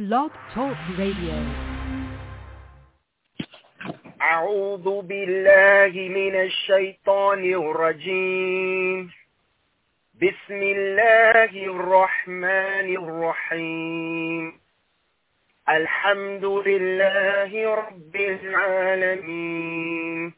Blog Talk Radio. أعوذ بالله من الشيطان الرجيم. بسم الله الرحمن الرحيم. الحمد لله رب العالمين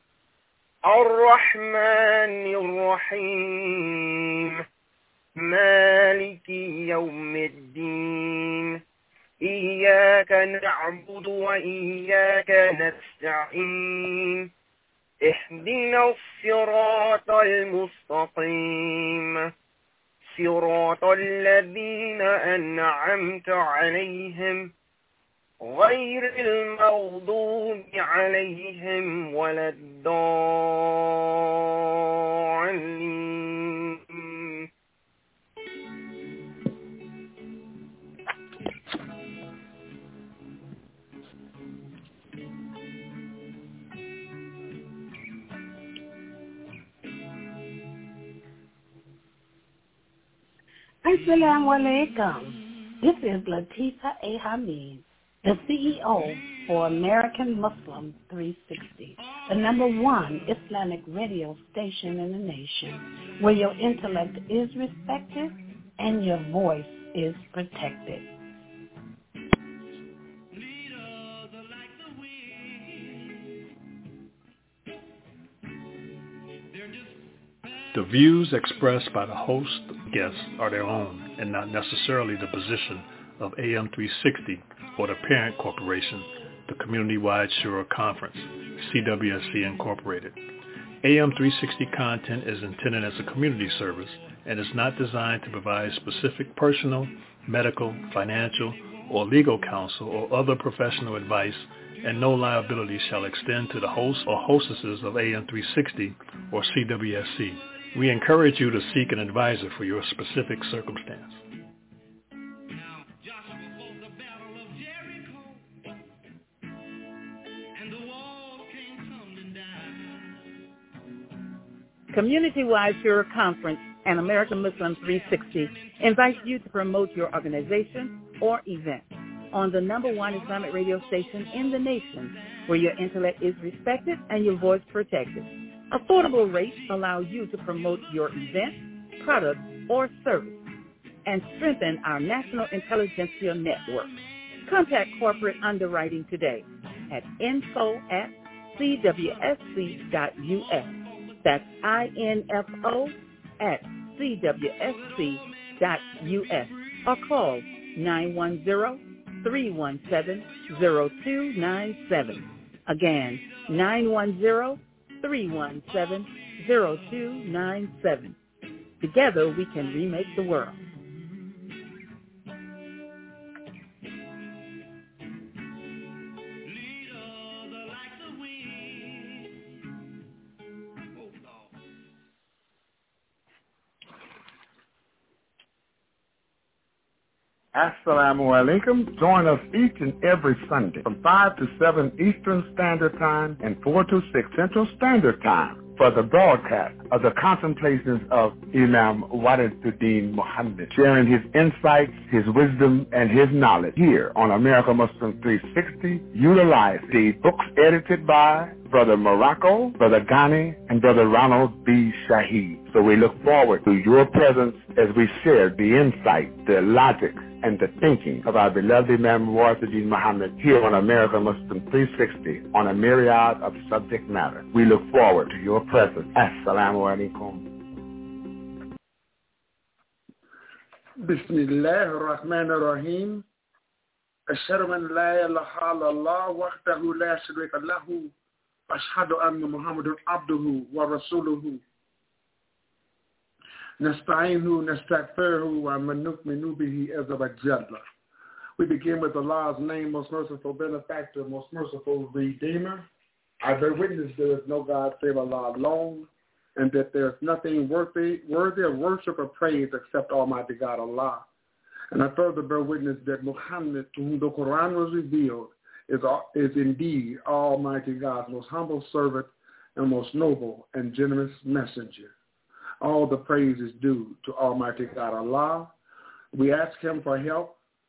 الرحمن الرحيم مالك يوم الدين إياك نعبد وإياك نستعين اهدنا الصراط المستقيم صراط الذين أنعمت عليهم غير المغضوب عليهم ولا الضالين. Assalamu alaikum. This is Latifa A. Hamid, the CEO for American Muslim 360, the #1 Islamic radio station in the nation, where your intellect is respected and your voice is protected. The views expressed by the host guests are their own and not necessarily the position of AM 360 or the parent corporation, the Community-Wide Shura Conference, CWSC Incorporated. AM 360 content is intended as a community service and is not designed to provide specific personal, medical, financial, or legal counsel or other professional advice, and no liability shall extend to the hosts or hostesses of AM 360 or CWSC. We encourage you to seek an advisor for your specific circumstance. Community-Wide Shura Conference and American Muslim 360 invites you to promote your organization or event on the #1 Islamic radio station in the nation, where your intellect is respected and your voice protected. Affordable rates allow you to promote your event, product, or service and strengthen our national intelligentsia network. Contact corporate underwriting today at info@cwsc.us. That's info@cwsc.us, or call 910-317-0297. Again, 910-317-0297. Together we can remake the world. Assalamu alaikum. Join us each and every Sunday from 5 to 7 Eastern Standard Time and 4 to 6 Central Standard Time for the broadcast of the contemplations of Imam Waliduddin Muhammad, sharing his insights, his wisdom, and his knowledge here on American Muslim 360. Utilize the books edited by Brother Morocco, Brother Ghani, and Brother Ronald B. Shaheed. So we look forward to your presence as we share the insight, the logic, and the thinking of our beloved Imam Waliduddin Muhammad here on American Muslim 360 on a myriad of subject matter. We look forward to your presence. Assalamu alaikum. Bismillah ar-Rahman ar-Rahim. Ashhadu an la ilaha illallah wahdahu la sharika lahu. Ashhadu anna Muhammadan abduhu wa rasuluhu. Nasta'inu nastaghfiruhu wa man nu'minu bihi azza wa jalla. We begin with Allah's name, most merciful benefactor, most merciful redeemer. I bear witness there is no God save Allah alone, and that there is nothing worthy of worship or praise except Almighty God Allah. And I further bear witness that Muhammad, to whom the Quran was revealed, is indeed Almighty God's most humble servant and most noble and generous messenger. All the praise is due to Almighty God Allah. We ask him for help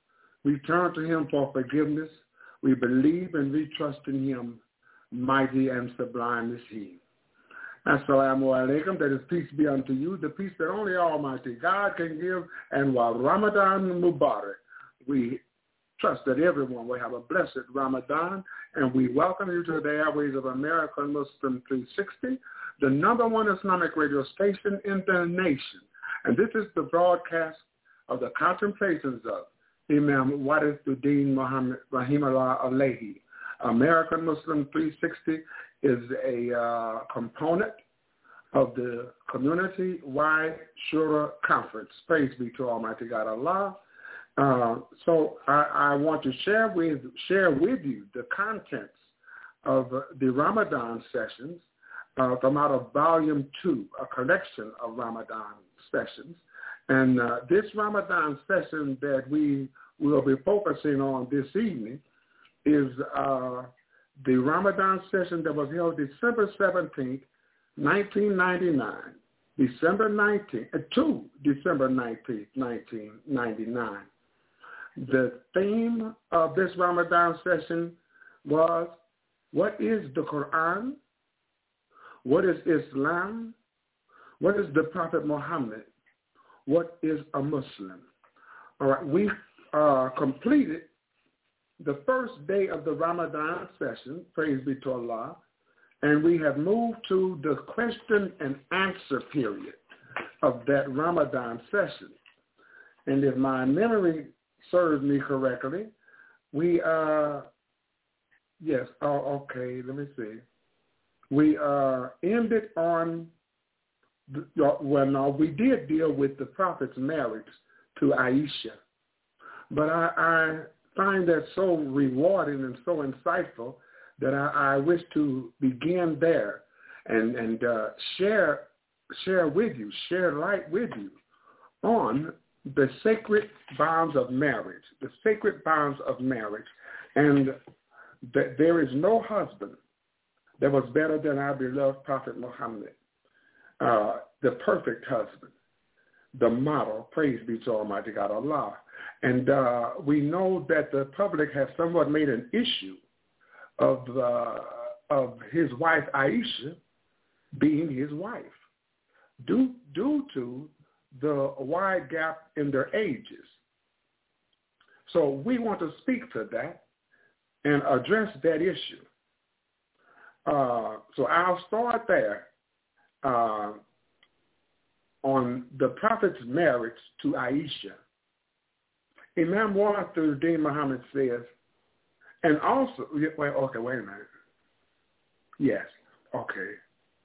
We turn to him for forgiveness. We believe and we trust in him. Mighty and sublime is he. Assalamu alaikum, that is peace be unto you, the peace that only Almighty God can give, and while Ramadan Mubarak, we trust that everyone will have a blessed Ramadan, and we welcome you to the airways of American Muslim 360, the number one Islamic radio station in the nation. And this is the broadcast of the contemplations of Imam Warithuddin Muhammad Rahimahullah Alayhi. American Muslim 360 is a component of the community-wide Shura Conference. Praise be to Almighty God Allah. So I want to share with you the contents of the Ramadan sessions from out of Volume 2, a collection of Ramadan sessions. And this Ramadan session that we will be focusing on this evening is the Ramadan session that was held December 17th, 1999, December 19th, to December 19th, 1999. The theme of this Ramadan session was, what is the Quran? What is Islam? What is the Prophet Muhammad? What is a Muslim? All right, we completed the first day of the Ramadan session, praise be to Allah, and we have moved to the question and answer period of that Ramadan session. And if my memory serves me correctly, we, let me see. We ended on, we did deal with the Prophet's marriage to Aisha. But I find that so rewarding and so insightful that I wish to begin there and share light with you on the sacred bonds of marriage, and that there is no husband that was better than our beloved Prophet Muhammad, the perfect husband, the model, praise be to Almighty God Allah. And we know that the public has somewhat made an issue of his wife Aisha being his wife due to the wide gap in their ages. So we want to speak to that and address that issue. So I'll start there on the Prophet's marriage to Aisha. Imam Warithuddin Muhammad says, and also, wait a minute. Yes, okay.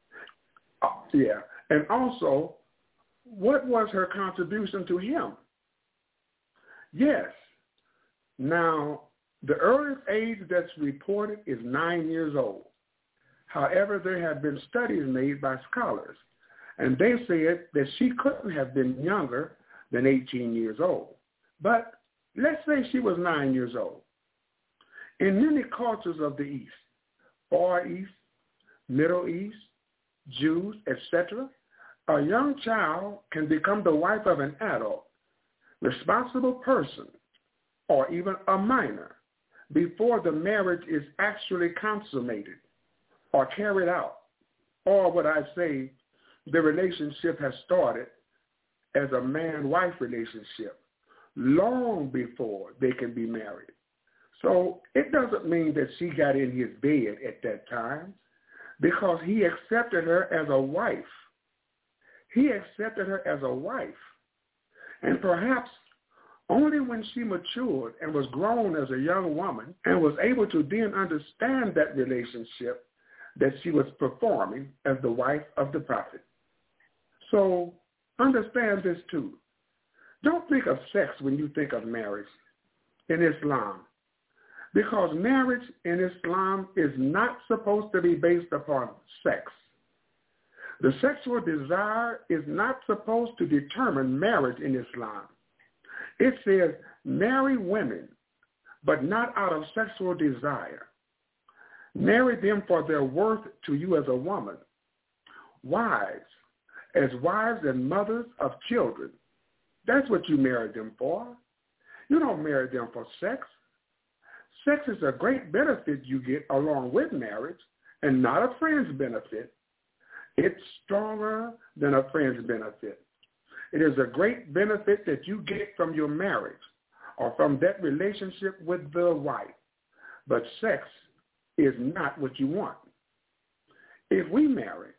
And also, what was her contribution to him? Yes. Now, the earliest age that's reported is 9 years old. However, there have been studies made by scholars, and they said that she couldn't have been younger than 18 years old. But let's say she was 9 years old. In many cultures of the East, Far East, Middle East, Jews, etc., a young child can become the wife of an adult, responsible person, or even a minor before the marriage is actually consummated or carried out, or what I say, the relationship has started as a man-wife relationship long before they can be married. So it doesn't mean that she got in his bed at that time, because he accepted her as a wife. He accepted her as a wife. And perhaps only when she matured and was grown as a young woman and was able to then understand that relationship that she was performing as the wife of the Prophet. So understand this too. Don't think of sex when you think of marriage in Islam, because marriage in Islam is not supposed to be based upon sex. The sexual desire is not supposed to determine marriage in Islam. It says marry women, but not out of sexual desire. Marry them for their worth to you as a woman. Wives, as wives and mothers of children. That's what you married them for. You don't marry them for sex. Sex is a great benefit you get along with marriage and not a friend's benefit. It's stronger than a friend's benefit. It is a great benefit that you get from your marriage or from that relationship with the wife. But sex is not what you want. If we marry,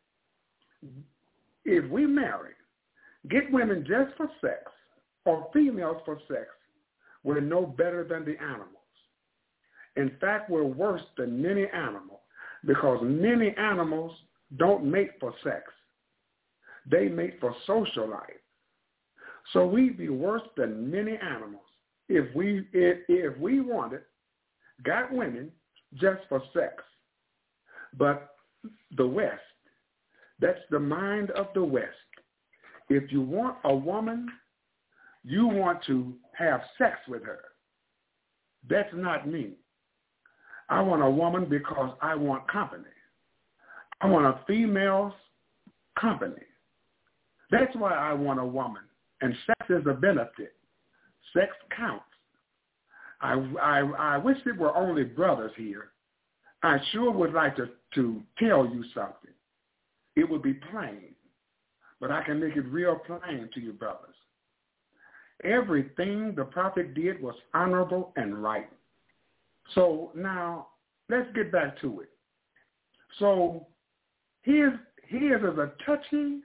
get women just for sex or females for sex, we're no better than the animals. In fact, we're worse than many animals because many animals don't mate for sex. They mate for social life. So we'd be worse than many animals if we wanted, got women just for sex. But the West, that's the mind of the West. If you want a woman, you want to have sex with her. That's not me. I want a woman because I want company. I want a female's company. That's why I want a woman. And sex is a benefit. Sex counts. I wish there were only brothers here. I sure would like to tell you something. It would be plain, but I can make it real plain to you brothers. Everything the prophet did was honorable and right. So now let's get back to it. So here's a touchy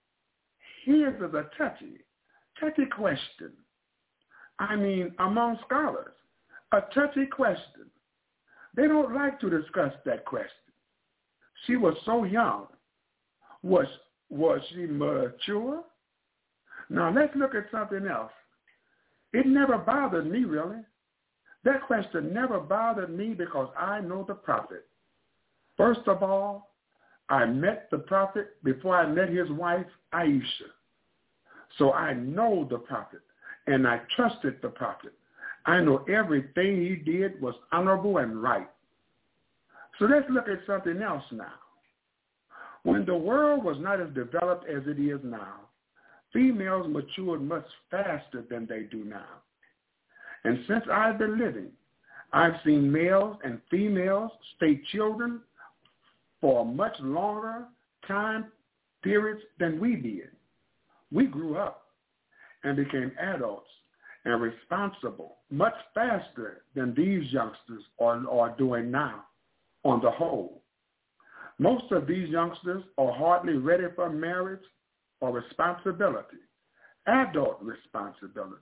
question. I mean, among scholars, a touchy question. They don't like to discuss that question. She was so young. Was she mature? Now let's look at something else. It never bothered me, really. That question never bothered me because I know the prophet. First of all, I met the prophet before I met his wife, Aisha. So I know the prophet, and I trusted the prophet. I know everything he did was honorable and right. So let's look at something else now. When the world was not as developed as it is now, females matured much faster than they do now. And since I've been living, I've seen males and females stay children for a much longer time periods than we did. We grew up and became adults and responsible much faster than these youngsters are doing now on the whole. Most of these youngsters are hardly ready for marriage or responsibility, adult responsibility.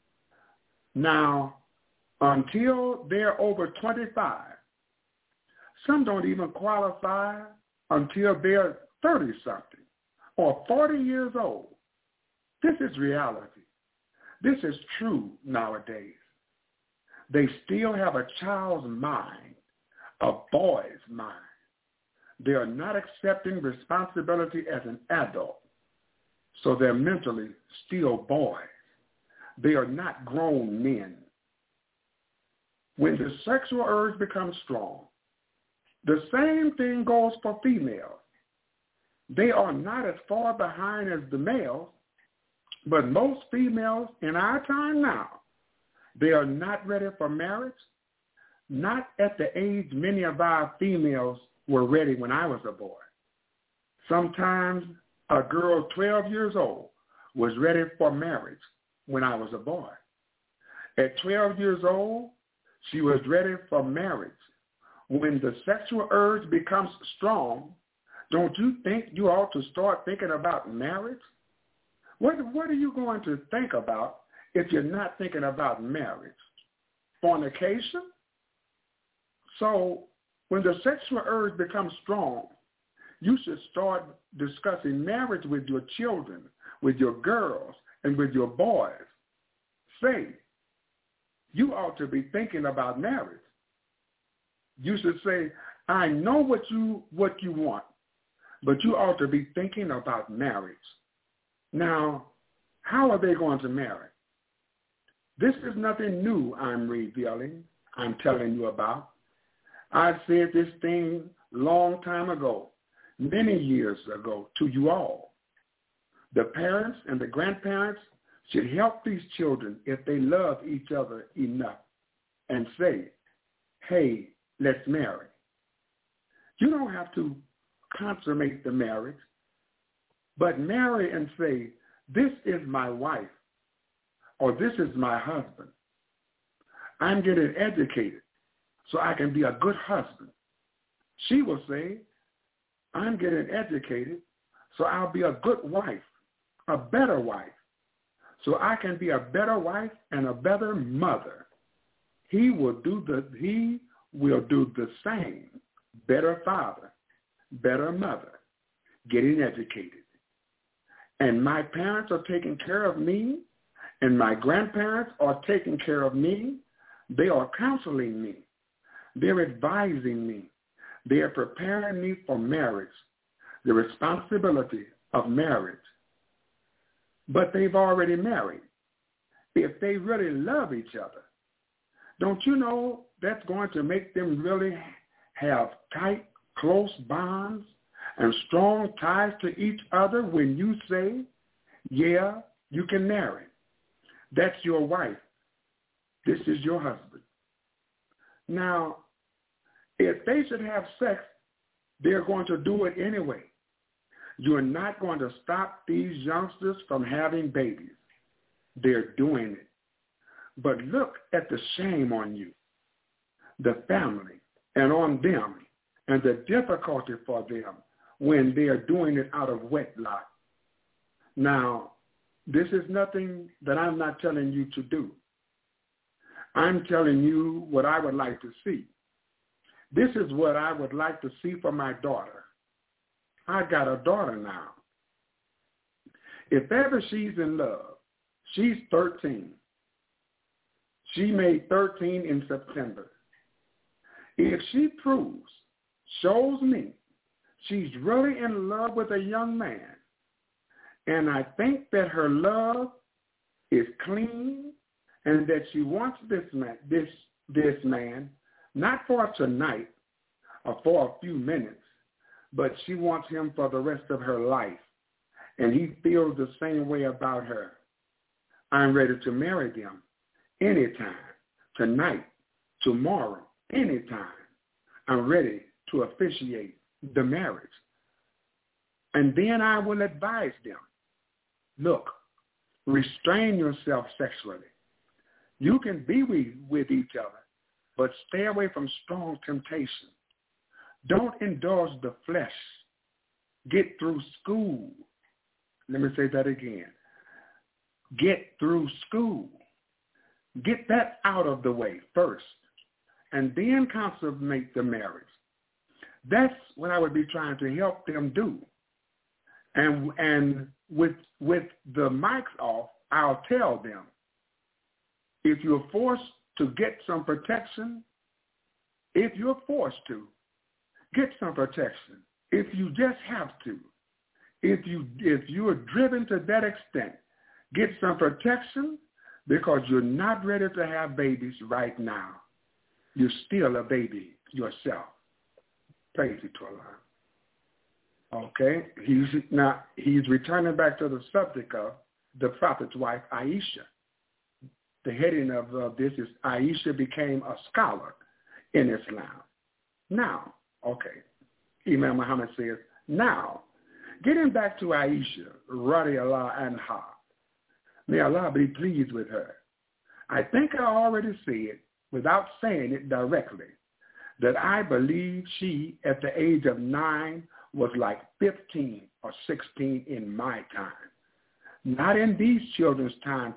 Now, until they're over 25, some don't even qualify until they're 30-something or 40 years old. This is reality. This is true nowadays. They still have a child's mind, a boy's mind. They are not accepting responsibility as an adult, so they're mentally still boys. They are not grown men. When the sexual urge becomes strong, the same thing goes for females. They are not as far behind as the males, but most females in our time now, they are not ready for marriage, not at the age many of our females were ready when I was a boy. Sometimes a girl 12 years old was ready for marriage when I was a boy. At 12 years old, she was ready for marriage. When the sexual urge becomes strong, don't you think you ought to start thinking about marriage? What are you going to think about if you're not thinking about marriage? Fornication? So when the sexual urge becomes strong, you should start discussing marriage with your children, with your girls, and with your boys. Say, you ought to be thinking about marriage. You should say, I know what you want, but you ought to be thinking about marriage. Now, how are they going to marry? This is nothing new I'm revealing, I'm telling you about. I said this thing long time ago, many years ago, to you all. The parents and the grandparents should help these children if they love each other enough and say, hey, let's marry. You don't have to consummate the marriage, but marry and say, this is my wife, or this is my husband. I'm getting educated so I can be a good husband. She will say, I'm getting educated so I'll be a good wife, a better wife, so I can be a better wife and a better mother. He will do the same. Better father, better mother, getting educated. And my parents are taking care of me, and my grandparents are taking care of me. They are counseling me. They're advising me. They are preparing me for marriage, the responsibility of marriage. But they've already married. If they really love each other, don't you know that's going to make them really have tight, close bonds and strong ties to each other when you say, yeah, you can marry. That's your wife. This is your husband. Now, if they should have sex, they're going to do it anyway. You're not going to stop these youngsters from having babies. They're doing it. But look at the shame on you, the family, and on them, and the difficulty for them when they are doing it out of wedlock. Now, this is nothing that I'm not telling you to do. I'm telling you what I would like to see. This is what I would like to see for my daughter. I got a daughter now. If ever she's in love, she's 13. She made 13 in September. If she shows me she's really in love with a young man, and I think that her love is clean and that she wants this man, not for tonight or for a few minutes, but she wants him for the rest of her life, and he feels the same way about her, I'm ready to marry them anytime, tonight, tomorrow, anytime. I'm ready to officiate the marriage. And then I will advise them, look, restrain yourself sexually. You can be with each other, but stay away from strong temptation. Don't indulge the flesh. Get through school. Let me say that again. Get through school. Get that out of the way first, and then consummate the marriage. That's what I would be trying to help them do. And with the mics off, I'll tell them, if you're forced to get some protection, if you're forced to, get some protection. If you just have to, if you are driven to that extent, get some protection, because you're not ready to have babies right now. You're still a baby yourself. Praise it to Allah. Okay, he's returning back to the subject of the prophet's wife, Aisha. The heading of this is Aisha became a scholar in Islam. Now, okay, Imam Muhammad says, now, getting back to Aisha, radiyallahu anha, may Allah be pleased with her. I think I already said, without saying it directly, that I believe she, at the age of 9, was like 15 or 16 in my time. Not in these children's time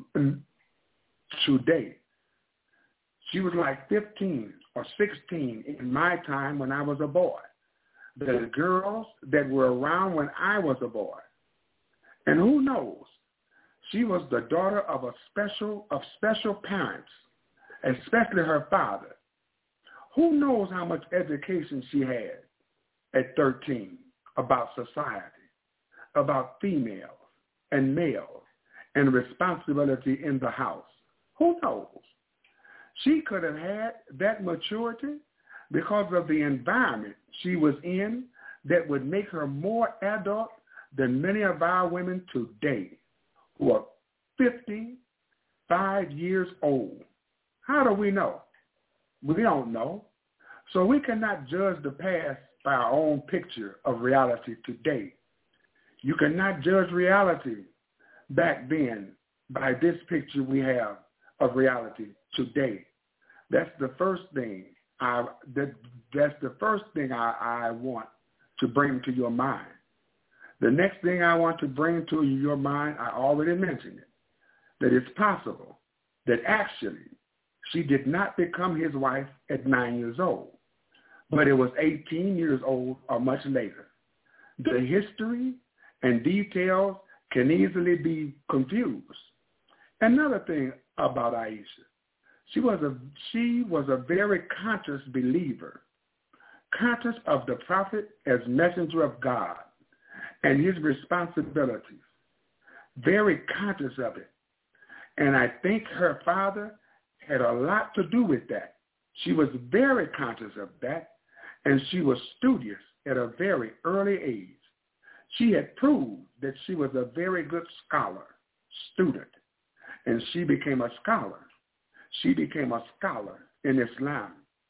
today. She was like 15 or 16 in my time when I was a boy. The girls that were around when I was a boy. And who knows? She was the daughter of special parents, especially her father. Who knows how much education she had at 13 about society, about females and males and responsibility in the house. Who knows? She could have had that maturity because of the environment she was in that would make her more adult than many of our women today who are 55 years old. How do we know? We don't know. So we cannot judge the past by our own picture of reality today. You cannot judge reality back then by this picture we have of reality today. That's the first thing I want to bring to your mind. The next thing I want to bring to your mind, I already mentioned it, that it's possible that actually she did not become his wife at 9 years old, but it was 18 years old or much later. The history and details can easily be confused. Another thing about Aisha, she was a very conscious believer, conscious of the prophet as messenger of God and his responsibilities, very conscious of it. And I think her father had a lot to do with that. She was very conscious of that, and she was studious at a very early age. She had proved that she was a very good student, and she became a scholar. She became a scholar in Islam.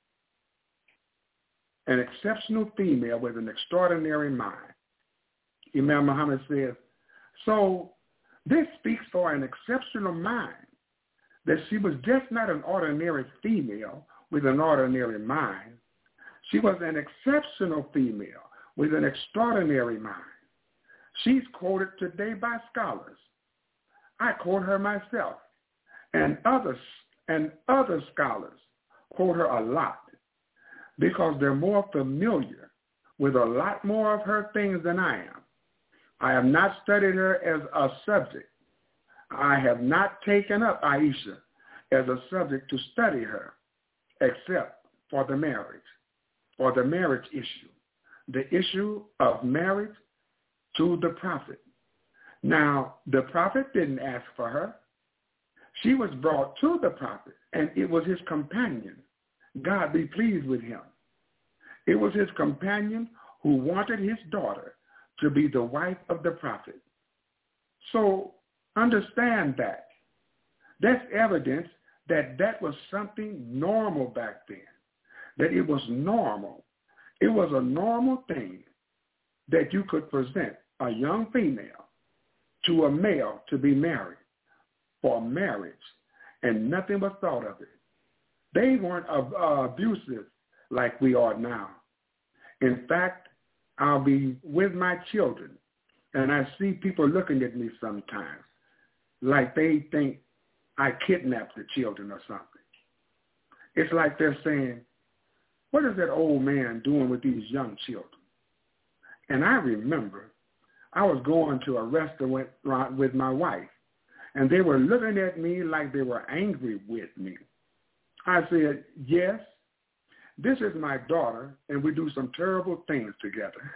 An exceptional female with an extraordinary mind. Imam Muhammad says, so this speaks for an exceptional mind, that she was just not an ordinary female with an ordinary mind. She was an exceptional female with an extraordinary mind. She's quoted today by scholars. I quote her myself, and other scholars quote her a lot because they're more familiar with a lot more of her things than I am. I have not studied her as a subject. I have not taken up Aisha as a subject to study her, except for the marriage issue, the issue of marriage to the prophet. Now, the prophet didn't ask for her. She was brought to the prophet, and it was his companion. God be pleased with him. It was his companion who wanted his daughter to be the wife of the prophet. So understand that. That's evidence that that was something normal back then, that it was normal. It was a normal thing that you could present a young female to a male to be married for marriage, and nothing was thought of it. They weren't abusive like we are now. In fact, I'll be with my children, and I see people looking at me sometimes like they think I kidnapped the children or something. It's like they're saying, what is that old man doing with these young children? And I remember I was going to a restaurant with my wife, and they were looking at me like they were angry with me. I said, yes, this is my daughter, and we do some terrible things together.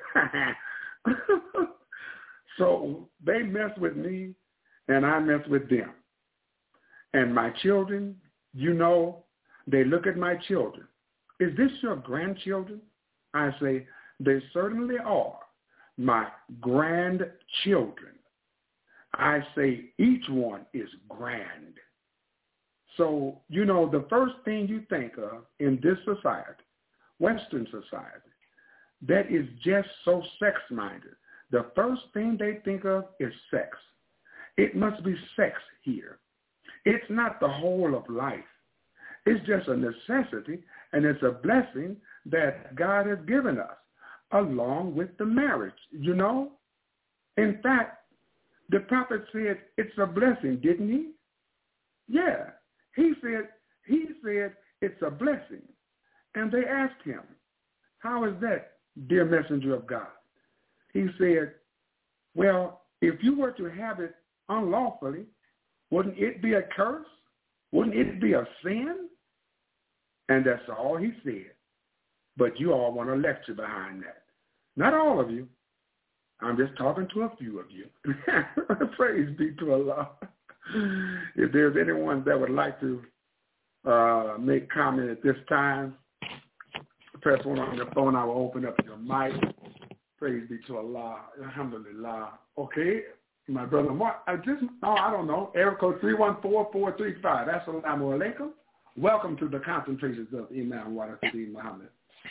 So they mess with me, and I mess with them. And my children, you know, they look at my children. Is this your grandchildren? I say, they certainly are my grandchildren. I say each one is grand. So, you know, the first thing you think of in this society, Western society, that is just so sex-minded, the first thing they think of is sex. It must be sex here. It's not the whole of life. It's just a necessity, and it's a blessing that God has given us, along with the marriage, you know? In fact, the prophet said it's a blessing, didn't he? Yeah. He said it's a blessing. And they asked him, how is that, dear messenger of God? He said, well, if you were to have it unlawfully, wouldn't it be a curse? Wouldn't it be a sin? And that's all he said. But you all want to lecture behind that. Not all of you. I'm just talking to a few of you. Praise be to Allah. If there's anyone that would like to make comment at this time, press one on your phone. I will open up your mic. Praise be to Allah. Alhamdulillah. Okay. My brother Mark, I don't know. Area code 314-435. Assalamu alaikum. Welcome to the concentrations of Imam Wadasid Muhammad.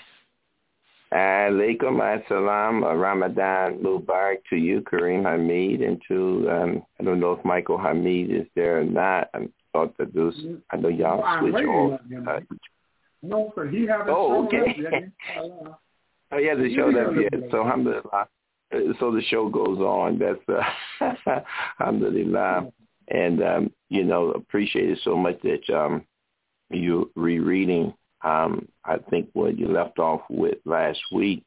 Alaikum assalam, Ramadan Mubarak to you, Kareem Hamid, and to, I don't know if Michael Hamid is there or not. I thought that those, I know y'all switch off. No, sir, he hasn't shown up yet. Oh, he hasn't showed up yet, so alhamdulillah. So the show goes on. That's alhamdulillah. And, appreciate it so much that you rereading, I think, what you left off with last week.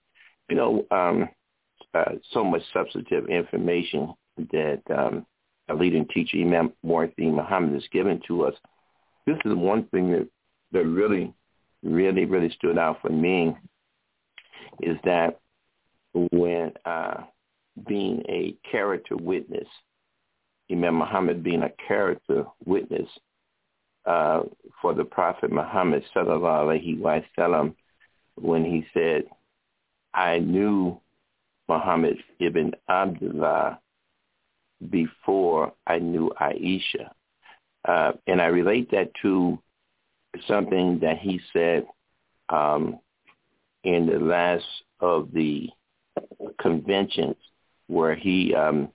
So much substantive information that a leading teacher, Imam Wadasid Muhammad, has given to us. This is one thing that really, really, really stood out for me is that when being a character witness, Imam Muhammad being a character witness for the Prophet Muhammad sallallahu alaihi wasallam, when he said, I knew Muhammad ibn Abdullah before I knew Aisha. And I relate that to something that he said in the last of the conventions where he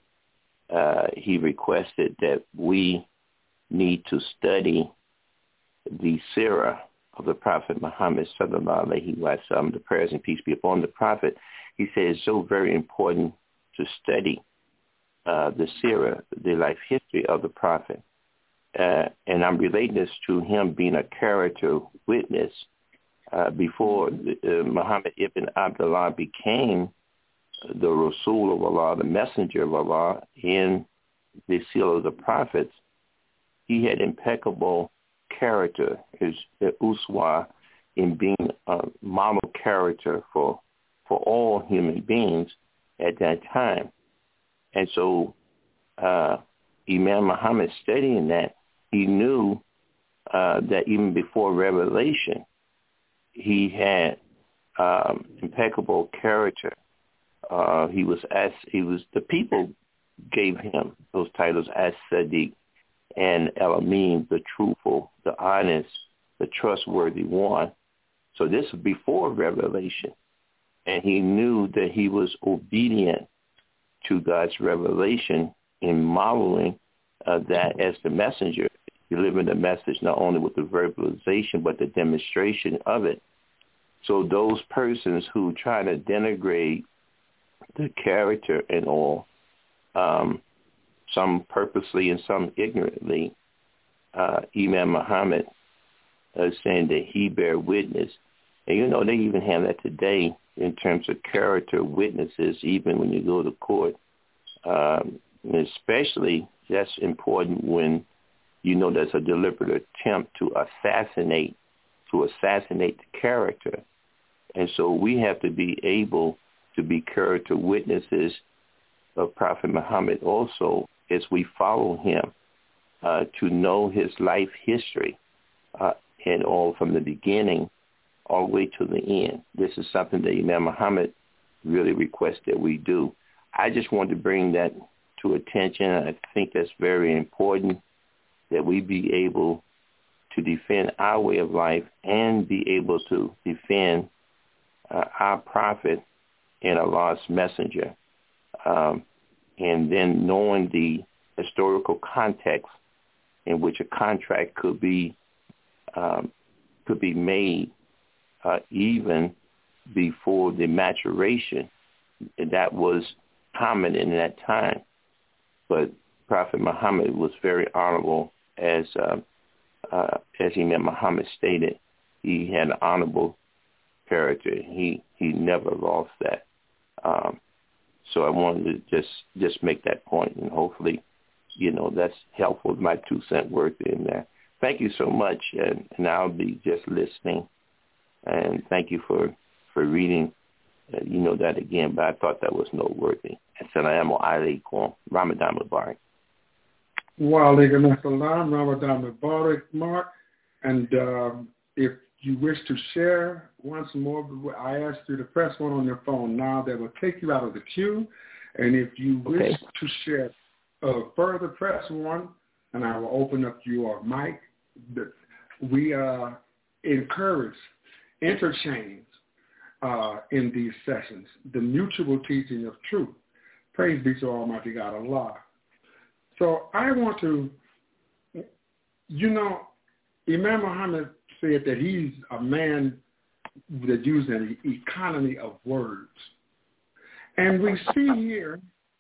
requested that we need to study the seerah of the Prophet Muhammad sallallahu alaihi wasallam, the prayers and peace be upon the Prophet. He said it's so very important to study the seerah, the life history of the Prophet. And I'm relating this to him being a character witness before Muhammad ibn Abdullah became the Rasul of Allah, the messenger of Allah, in the seal of the prophets. He had impeccable character, his uswa, in being a model character for all human beings at that time. And so Imam Muhammad studying that, he knew that even before revelation, he had impeccable character. The people gave him those titles as Sadiq and El-Amin, the truthful, the honest, the trustworthy one. So this was before revelation. And he knew that he was obedient to God's revelation in modeling that as the messenger, delivering the message not only with the verbalization, but the demonstration of it. So those persons who try to denigrate the character and all, some purposely and some ignorantly, Imam Muhammad is saying that he bear witness. And, they even have that today in terms of character witnesses, even when you go to court. Especially that's important when there's a deliberate attempt to assassinate the character. And so we have to be able to be character witnesses of Prophet Muhammad also as we follow him, to know his life history and all from the beginning all the way to the end. This is something that Imam Muhammad really requests that we do. I just want to bring that to attention. I think that's very important that we be able to defend our way of life and be able to defend our prophet and Allah's messenger. And then knowing the historical context in which a contract could be made even before the maturation. That was common in that time. But Prophet Muhammad was very honorable, as Imam Muhammad stated. He had an honorable character. He never lost that. So I wanted to just make that point, and hopefully, that's helpful. My 2 cent worth in there. Thank you so much, and I'll be just listening. And thank you for reading. That again, but I thought that was noteworthy. Assalamu alaikum. Ramadan Mubarak. Wa alaikum assalam. Ramadan Mubarak, Mark. And if you wish to share once more, I ask you to press 1 on your phone now. That will take you out of the queue. And if you wish to share further press one, and I will open up your mic. We encourage interchange in these sessions, the mutual teaching of truth. Praise be to Almighty God Allah. So I want to, Imam Muhammad said that he's a man that uses an economy of words. And we see here,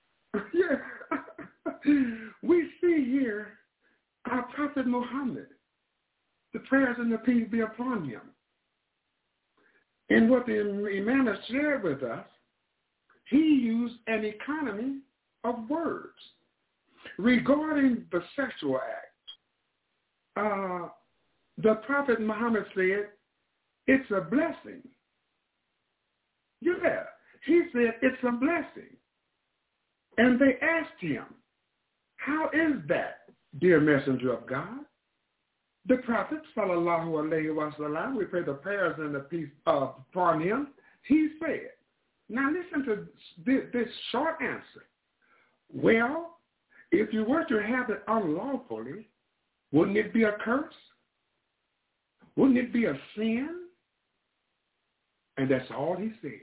our Prophet Muhammad, the prayers and the peace be upon him. And what the Imam has shared with us, he used an economy of words. Regarding the sexual act, the Prophet Muhammad said, it's a blessing. Yeah, he said it's a blessing. And they asked him, how is that, dear messenger of God? The Prophet, sallallahu alayhi wa sallam, we pray the prayers and the peace upon him, he said, now listen to this short answer. Well, if you were to have it unlawfully, wouldn't it be a curse? Wouldn't it be a sin? And that's all he said.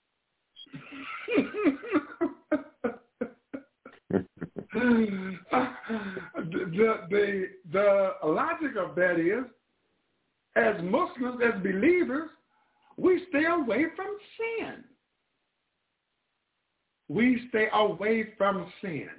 The logic of that is, as Muslims, as believers, we stay away from sin. We stay away from sin.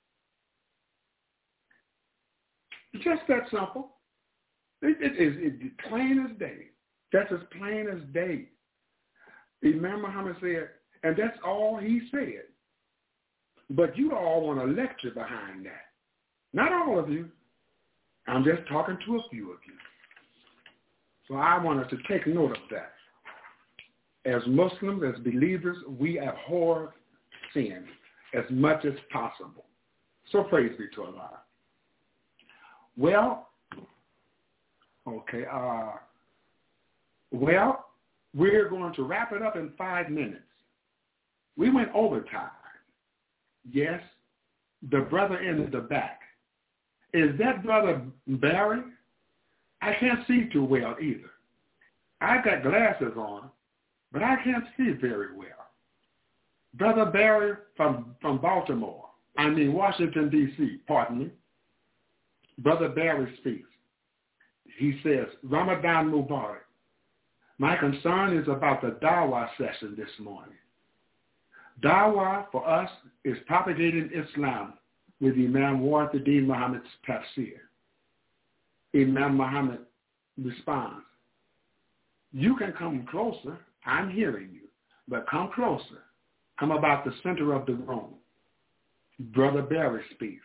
Just that simple. It is plain as day. That's as plain as day. Imam Muhammad said, and that's all he said. But you all want to lecture behind that. Not all of you. I'm just talking to a few of you. So I want us to take note of that. As Muslims, as believers, we abhor sin as much as possible. So praise be to Allah. Well, okay. We're going to wrap it up in 5 minutes. We went overtime. Yes, the brother in the back. Is that Brother Barry? I can't see too well either. I've got glasses on, but I can't see very well. Brother Barry from Baltimore, Washington, D.C., pardon me. Brother Barry speaks. He says, Ramadan Mubarak. My concern is about the Dawah session this morning. Dawah for us is propagating Islam with Imam Wahiduddin Muhammad's tafsir. Imam Muhammad responds, you can come closer. I'm hearing you, but come closer. Come about the center of the room. Brother Barry speaks.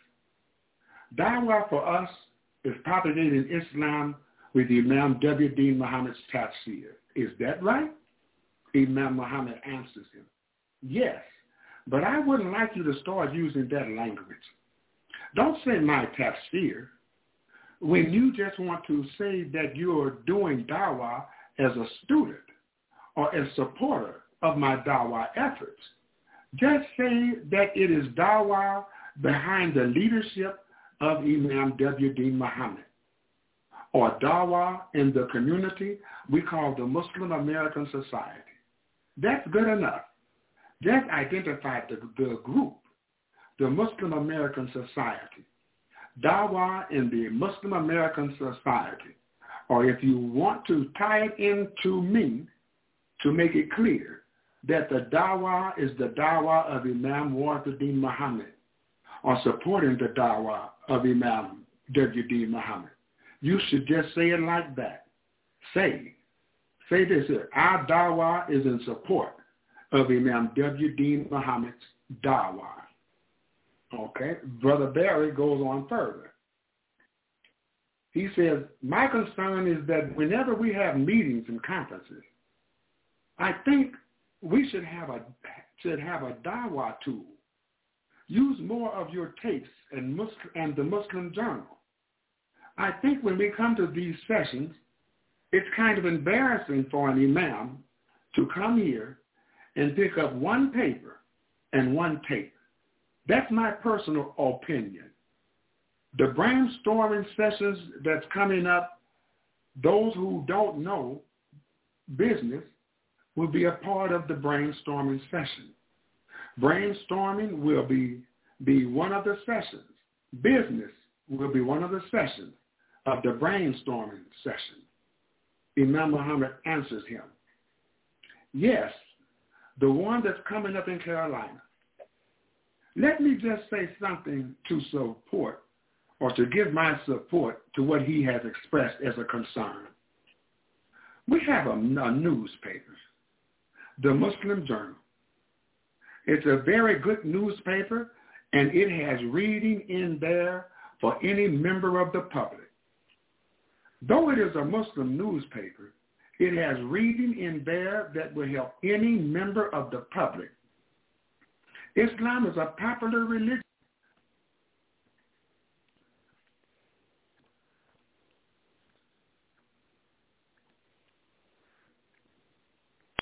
Dawah for us is propagating Islam with Imam W.D. Muhammad's tafsir. Is that right? Imam Muhammad answers him, yes, but I wouldn't like you to start using that language. Don't say my tafsir when you just want to say that you're doing dawah as a student or as supporter of my dawah efforts. Just say that it is dawah behind the leadership of Imam W.D. Muhammad, or dawah in the community we call the Muslim American Society. That's good enough. Just identify the group, the Muslim American Society. Dawah in the Muslim American Society. Or if you want to tie it into me to make it clear that the dawah is the dawah of Imam Wahiduddin Muhammad, or supporting the dawah of Imam W.D. Muhammad. You should just say it like that. Say this here. Our dawah is in support of Imam W.D. Muhammad's dawah. Okay? Brother Barry goes on further. He says, my concern is that whenever we have meetings and conferences, I think we should have a dawah tool. Use more of your tapes and the Muslim Journal. I think when we come to these sessions, it's kind of embarrassing for an imam to come here and pick up one paper and one tape. That's my personal opinion. The brainstorming sessions that's coming up, those who don't know business will be a part of the brainstorming session. Brainstorming will be one of the sessions. Business will be one of the sessions of the brainstorming session. Imam Muhammad answers him, yes, the one that's coming up in Carolina. Let me just say something to support or to give my support to what he has expressed as a concern. We have a newspaper, the Muslim Journal. It's a very good newspaper, and it has reading in there for any member of the public. Though it is a Muslim newspaper, it has reading in there that will help any member of the public. Islam is a popular religion